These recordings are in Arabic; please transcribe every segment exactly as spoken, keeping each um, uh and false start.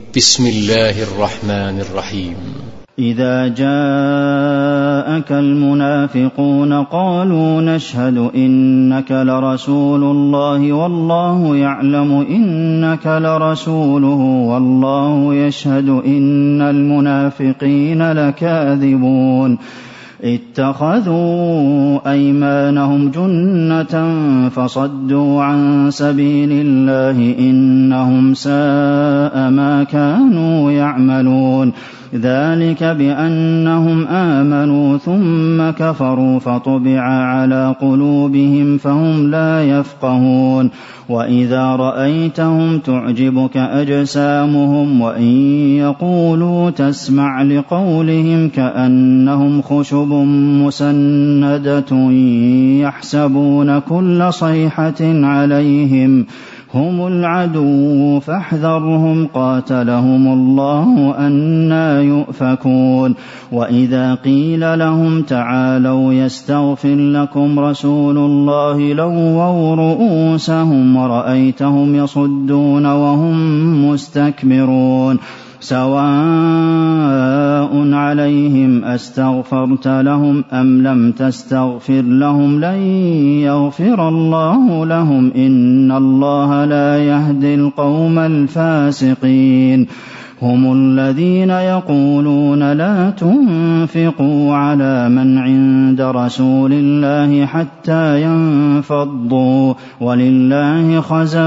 بسم الله الرحمن الرحيم. إذا جاءك المنافقون قالوا نشهد إنك لرسول الله والله يعلم إنك لرسوله والله يشهد إن المنافقين لكاذبون اتخذوا أيمانهم جنة فصدوا عن سبيل الله إنهم ساء ما كانوا يعملون ذلك بأنهم آمنوا ثم كفروا فطبع على قلوبهم فهم لا يفقهون وإذا رأيتهم تعجبك أجسامهم وإن يقولوا تسمع لقولهم كأنهم خشب مسندة يحسبون كل صيحة عليهم هم العدو فاحذرهم قاتلهم الله أنى يؤفكون وإذا قيل لهم تعالوا يستغفر لكم رسول الله لووا رؤوسهم ورأيتهم يصدون وهم مستكبرون سواء عليهم أستغفرت لهم أم لم تستغفر لهم لن يغفر الله لهم إن الله لا يهدي القوم الفاسقين هم الذين يقولون لا تنفقوا على من عند رسول الله حتى ينفضوا ولله خزائن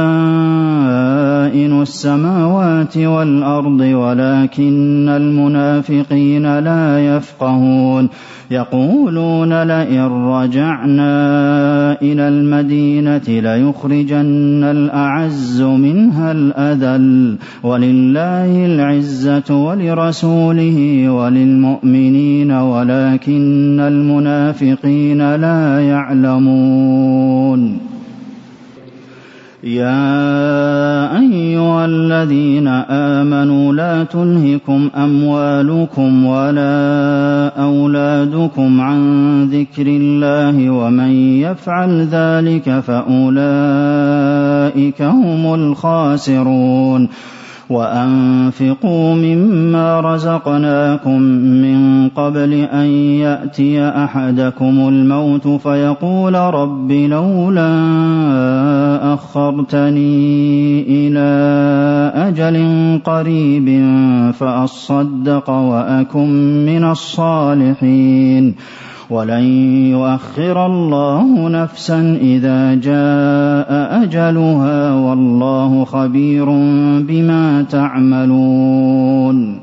السماوات والأرض ولكن المنافقين لا يفقهون يقولون لئن رجعنا إلى المدينة ليخرجن الأعز منها الأذل ولله العزة ولرسوله وللمؤمنين ولكن المنافقين لا يعلمون يا أيها الذين آمنوا لا تلهكم أموالكم ولا أولادكم عن ذكر الله ومن يفعل ذلك فأولئك هم الخاسرون وأنفقوا مما رزقناكم من قبل أن يأتي أحدكم الموت فيقول رب لولا أخرتني إلى أجل قريب فأصدق وأكن من الصالحين ولن يؤخر الله نفسا إذا جاء أجلها والله خبير بما تعملون